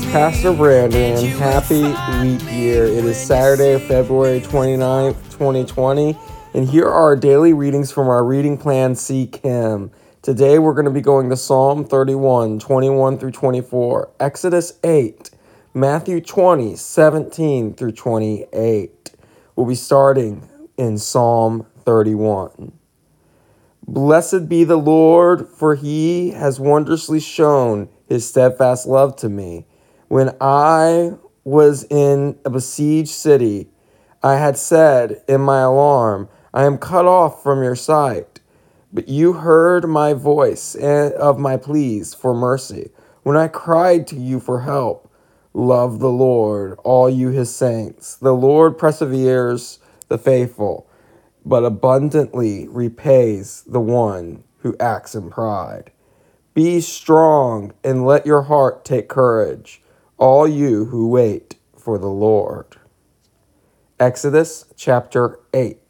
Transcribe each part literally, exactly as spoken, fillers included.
Pastor Brandon. Happy leap year. It is Saturday, February twenty-ninth, twenty twenty, and here are our daily readings from our reading plan, Seek Him. Today we're going to be going to Psalm thirty-one, twenty-one through twenty-four, Exodus eight, Matthew twenty, seventeen through twenty-eight. We'll be starting in Psalm thirty-one. Blessed be the Lord, for he has wondrously shown his steadfast love to me. When I was in a besieged city, I had said in my alarm, I am cut off from your sight. But you heard my voice of my pleas for mercy. When I cried to you for help, love the Lord, all you his saints. The Lord perseveres the faithful, but abundantly repays the one who acts in pride. Be strong and let your heart take courage, all you who wait for the Lord. Exodus chapter eight.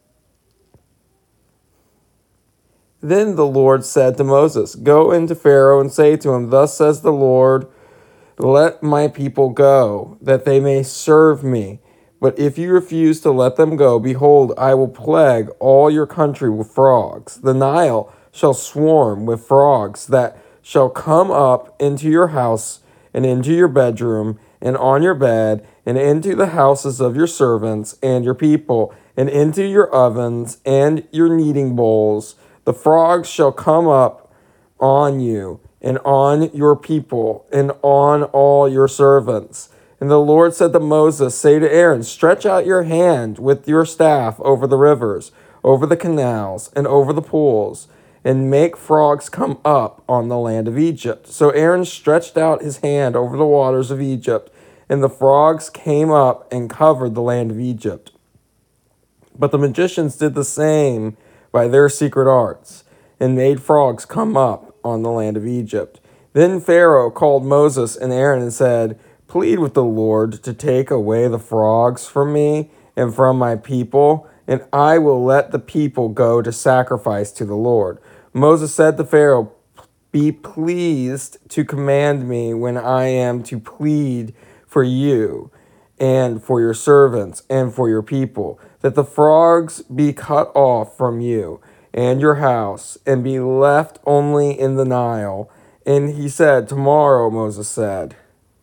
Then the Lord said to Moses, Go into Pharaoh and say to him, Thus says the Lord, let my people go, that they may serve me. But if you refuse to let them go, behold, I will plague all your country with frogs. The Nile shall swarm with frogs that shall come up into your house and into your bedroom and on your bed and into the houses of your servants and your people and into your ovens and your kneading bowls. The frogs shall come up on you and on your people and on all your servants. And the Lord said to Moses, Say to Aaron, Stretch out your hand with your staff over the rivers, over the canals, and over the pools, and make frogs come up on the land of Egypt. So Aaron stretched out his hand over the waters of Egypt, and the frogs came up and covered the land of Egypt. But the magicians did the same by their secret arts, and made frogs come up on the land of Egypt. Then Pharaoh called Moses and Aaron and said, Plead with the Lord to take away the frogs from me and from my people, and I will let the people go to sacrifice to the Lord. Moses said to Pharaoh, Be pleased to command me when I am to plead for you and for your servants and for your people, that the frogs be cut off from you and your house, and be left only in the Nile. And he said, Tomorrow, Moses said,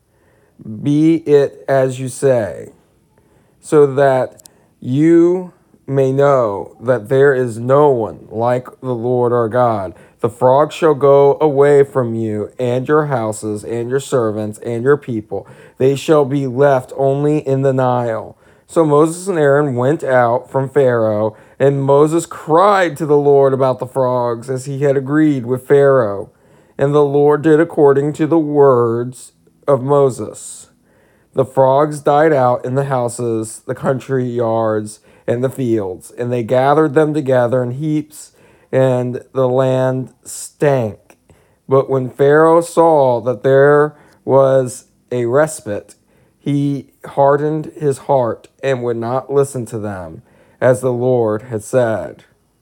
Be it as you say, so that you may know that there is no one like the Lord our God. The frogs shall go away from you and your houses and your servants and your people. They shall be left only in the Nile. So Moses and Aaron went out from Pharaoh, and Moses cried to the Lord about the frogs, as he had agreed with Pharaoh. And the Lord did according to the words of Moses. The frogs died out in the houses, the country yards, and the fields, and they gathered them together in heaps, and the land stank. But when Pharaoh saw that there was a respite, he hardened his heart and would not listen to them, as the Lord had said.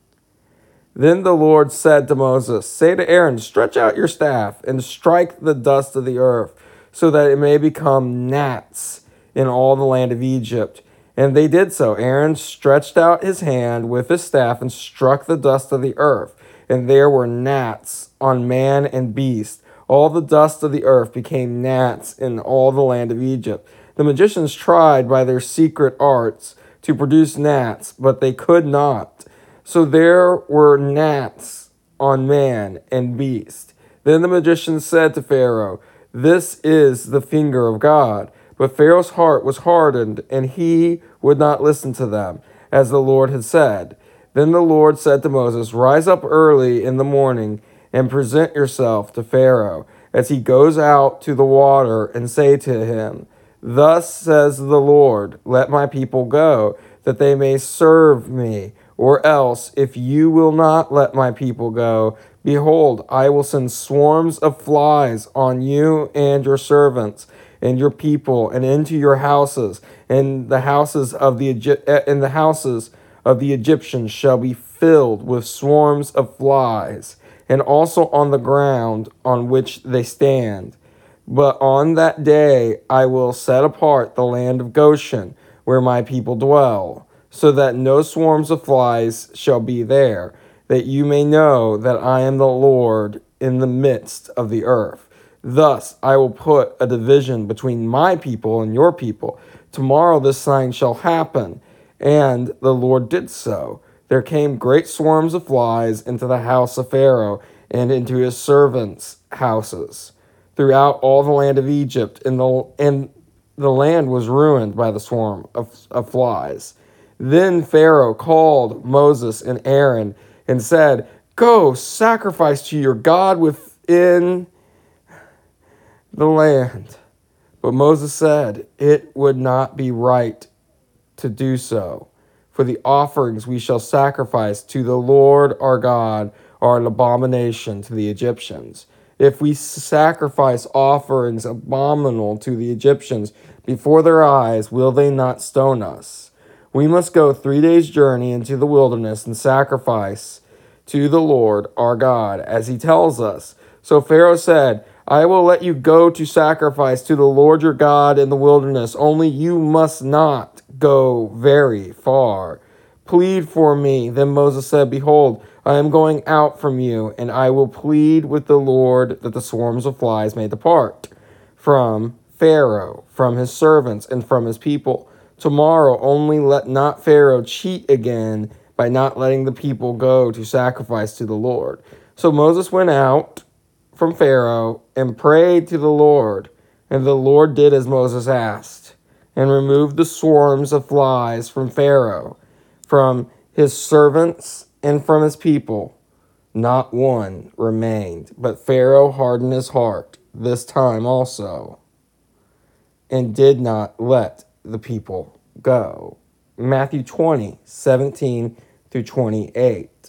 Then the Lord said to Moses, Say to Aaron, Stretch out your staff and strike the dust of the earth, so that it may become gnats in all the land of Egypt. And they did so. Aaron stretched out his hand with his staff and struck the dust of the earth, and there were gnats on man and beast. All the dust of the earth became gnats in all the land of Egypt. The magicians tried by their secret arts to produce gnats, but they could not. So there were gnats on man and beast. Then the magicians said to Pharaoh, This is the finger of God. But Pharaoh's heart was hardened, and he would not listen to them, as the Lord had said. Then the Lord said to Moses, Rise up early in the morning and present yourself to Pharaoh as he goes out to the water, and say to him, Thus says the Lord, Let my people go, that they may serve me. Or else, if you will not let my people go, behold, I will send swarms of flies on you and your servants and your people, and into your houses, and the houses of the Egypt, and the houses of the Egyptians shall be filled with swarms of flies, and also on the ground on which they stand. But on that day I will set apart the land of Goshen, where my people dwell, so that no swarms of flies shall be there, that you may know that I am the Lord in the midst of the earth. Thus I will put a division between my people and your people. Tomorrow this sign shall happen. And the Lord did so. There came great swarms of flies into the house of Pharaoh and into his servants' houses throughout all the land of Egypt, and the, and the land was ruined by the swarm of, of flies. Then Pharaoh called Moses and Aaron and said, "Go, sacrifice to your God within the land." But Moses said, "It would not be right to do so, for the offerings we shall sacrifice to the Lord our God are an abomination to the Egyptians. If we sacrifice offerings abominable to the Egyptians before their eyes, will they not stone us? We must go three days' journey into the wilderness and sacrifice to the Lord our God, as he tells us." So Pharaoh said, "I will let you go to sacrifice to the Lord your God in the wilderness, only you must not go very far. Plead for me." Then Moses said, "Behold, I am going out from you, and I will plead with the Lord that the swarms of flies may depart from Pharaoh, from his servants, and from his people. Tomorrow only let not Pharaoh cheat again by not letting the people go to sacrifice to the Lord." So Moses went out from Pharaoh and prayed to the Lord, and the Lord did as Moses asked, and removed the swarms of flies from Pharaoh, from his servants, and from his people. Not one remained, but Pharaoh hardened his heart this time also, and did not let the people go. Matthew twenty, seventeen through twenty-eight.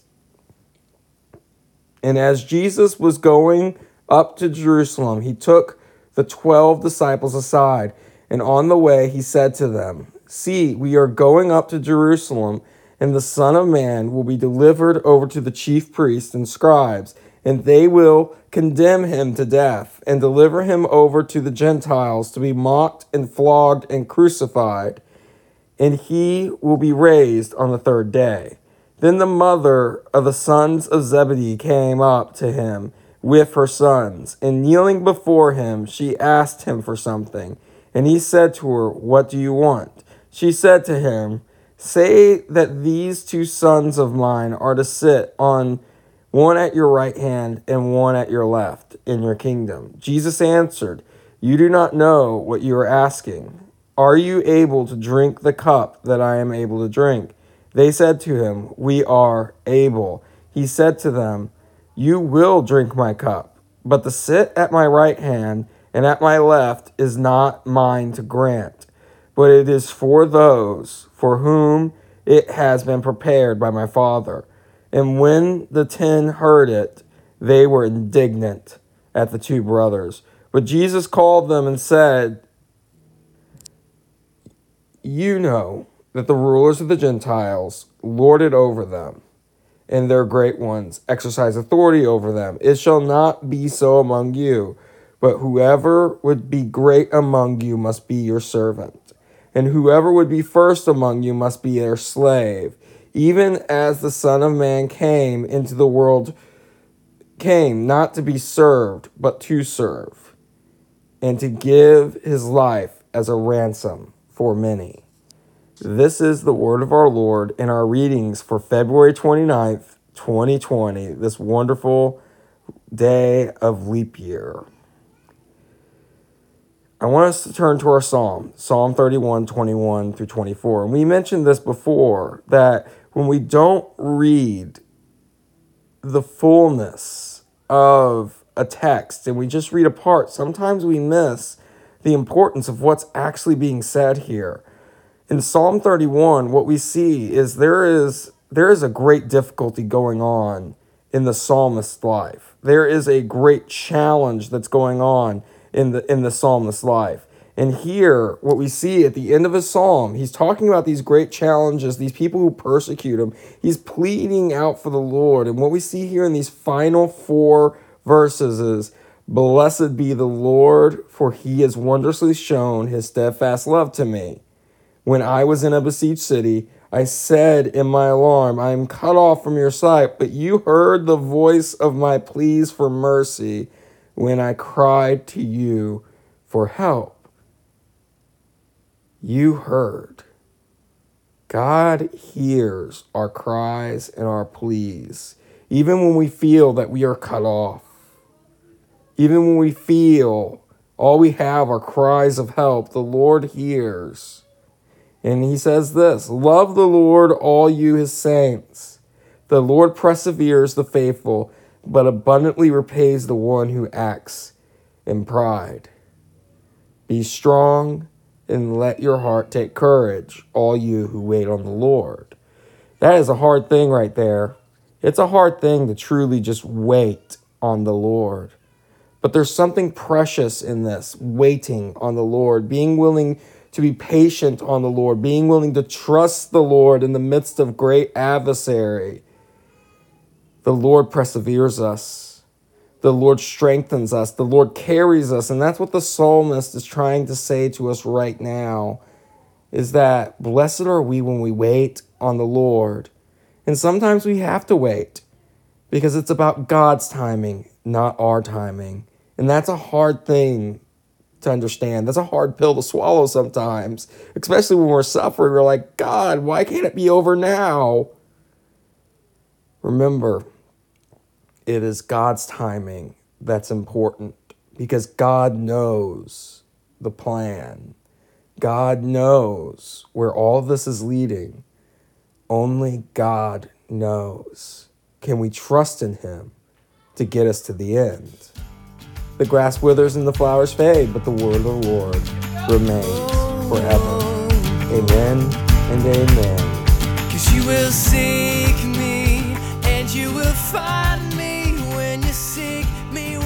And as Jesus was going up to Jerusalem, he took the twelve disciples aside, and on the way he said to them, "See, we are going up to Jerusalem, and the Son of Man will be delivered over to the chief priests and scribes, and they will condemn him to death, and deliver him over to the Gentiles to be mocked and flogged and crucified, and he will be raised on the third day." Then the mother of the sons of Zebedee came up to him with her sons, and kneeling before him, she asked him for something. And he said to her, "What do you want?" She said to him, "Say that these two sons of mine are to sit on one at your right hand and one at your left in your kingdom." Jesus answered, "You do not know what you are asking. Are you able to drink the cup that I am able to drink?" They said to him, "We are able." He said to them, "You will drink my cup, but to sit at my right hand and at my left is not mine to grant, but it is for those for whom it has been prepared by my Father." And when the ten heard it, they were indignant at the two brothers. But Jesus called them and said, "You know that the rulers of the Gentiles lord it over them, and their great ones exercise authority over them. It shall not be so among you, but whoever would be great among you must be your servant, and whoever would be first among you must be their slave, even as the Son of Man came into the world, came not to be served, but to serve, and to give his life as a ransom for many." This is the word of our Lord in our readings for February twenty-ninth, twenty twenty, this wonderful day of leap year. I want us to turn to our psalm, Psalm thirty-one, twenty-one through twenty-four. And we mentioned this before, that when we don't read the fullness of a text and we just read a part, sometimes we miss the importance of what's actually being said here. In Psalm thirty-one, what we see is there is there is a great difficulty going on in the psalmist's life. There is a great challenge that's going on in the in the psalmist's life. And here, what we see at the end of his psalm, he's talking about these great challenges, these people who persecute him. He's pleading out for the Lord. And what we see here in these final four verses is, Blessed be the Lord, for he has wondrously shown his steadfast love to me. When I was in a besieged city, I said in my alarm, I am cut off from your sight, but you heard the voice of my pleas for mercy when I cried to you for help. You heard. God hears our cries and our pleas, even when we feel that we are cut off. Even when we feel all we have are cries of help, the Lord hears. And he says this, love the Lord, all you his saints. The Lord perseveres the faithful, but abundantly repays the one who acts in pride. Be strong and let your heart take courage, all you who wait on the Lord. That is a hard thing right there. It's a hard thing to truly just wait on the Lord. But there's something precious in this, waiting on the Lord, being willing to be patient on the Lord, being willing to trust the Lord in the midst of great adversary. The Lord perseveres us. The Lord strengthens us. The Lord carries us. And that's what the psalmist is trying to say to us right now, is that blessed are we when we wait on the Lord. And sometimes we have to wait because it's about God's timing, not our timing. And that's a hard thing to understand. That's a hard pill to swallow sometimes, especially when we're suffering. We're like, God, why can't it be over now? Remember, it is God's timing that's important because God knows the plan. God knows where all this is leading. Only God knows. Can we trust in him to get us to the end? The grass withers and the flowers fade, but the word of the Lord remains forever. Amen and amen. 'Cause you will seek me and you will find me when you seek me.